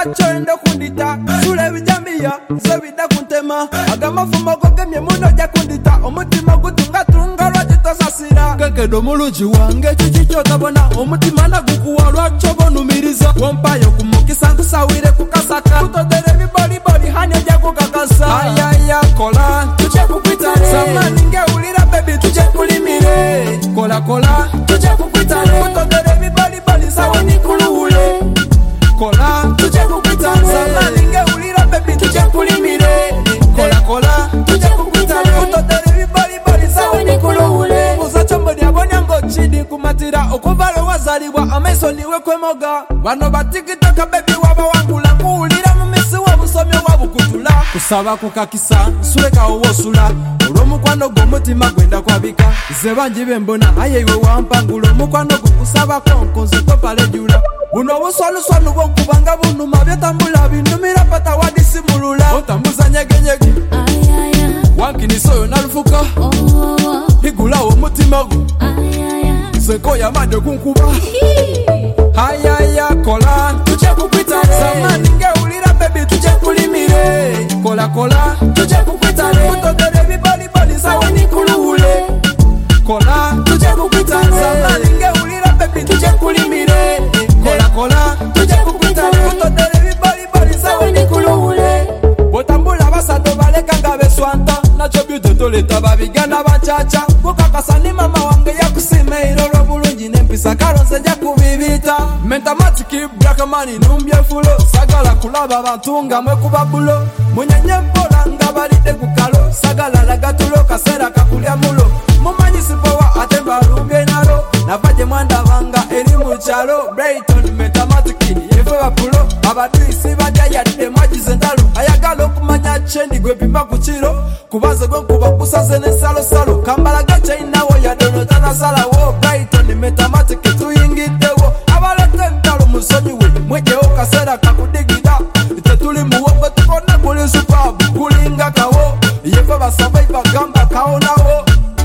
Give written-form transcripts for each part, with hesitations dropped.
chende kundita sule bijambia sebida kuntema agamafumo gogemye muno ja kundita omutima gutunga tunga lwajita sasira kekedo mulungi wange chichicho tabona omutima nagukuwa lwacho bonumiriza wompayo kumukisa nkusawire kukasaka kutodere biboli boli hanya ja kukakasa ayaya kola tuje kukwitale samani ngeulira baby tuje kulimire kola kola tuje kukwitale kutodere biboli boli sawa nikuluhule kola tuje kukwitale samani ngeulira baby tuje kulimire kola kola tuje kukwitale kutodere biboli boli sawa nikuluhule uzacho abonyango chidi kumatira okuvalo wazaliwa amaiso liwe kwemoga wano batikitoka baby waba wangula kuulira mumisi wabusomi wabukutula kusaba kukakisa suleka owosula olw'omukwano gw'omutima gwenda kwabika ze bangi bembona aye iwe wampangula omukwano gukusaba konkonze topalejula buno obuswanuswanu bw'okubanga bunuma byetambula binumira pata wadisimulula otambuza nyegenyege wankiniso oyo nalufuka igulawo omutima gwo seko yamade kunkuba ayaya kola tuje kukwitale samani ngeulira baby tuje kulimire kola kola tuje kukwitale kutodere biboli boli sawa nikuluhule kola tuje kukwitale samani ngeulira baby tuje kulimire kola kola tuje kukwitale kutodere biboli boli sawa nikuluhule botambula basado baleka nga beswanta nacho byute toleta babigana bachacha kukakasani mama wange yakusimeiro lwobulungi nempisa kalonze nja kubibita mentamatiki blakamani numbyefulo sagala kulaba abantu nga mwekuba bulo munyenye mpola nga balidde kukalo sagala lagatulo kasera kakulya mulo mumanyisipowa ate mbalumbye nalo navaje mwandabanga eri mukyalo Brayton mentamatiki yefe bapulo abadwisi badya yadde mwagize entalo ayagala okumanya chendi gwepima ku kiro kubaze gwenkuba kusaze nesalosalo kambala gachainawo yadonotanassalawo Brayton mentamatiki tuyingiddewo abalete entalo musonyiwe mwejewo kasera kakudigida tetuli muwogwe tukone kuli supabu kulinga kawo yefe basabaiva gamba kawonawo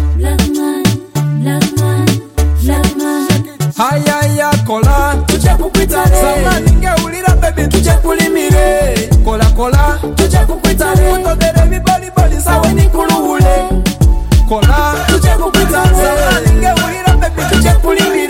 ayaya kola tuje kukwitale samani ngeulira baby tuje kulimire kola kola tuje kukwitale kutodere biboli boli sawa nikuluhule kola tuje kukwitale samani ngeulira baby tuje kulimire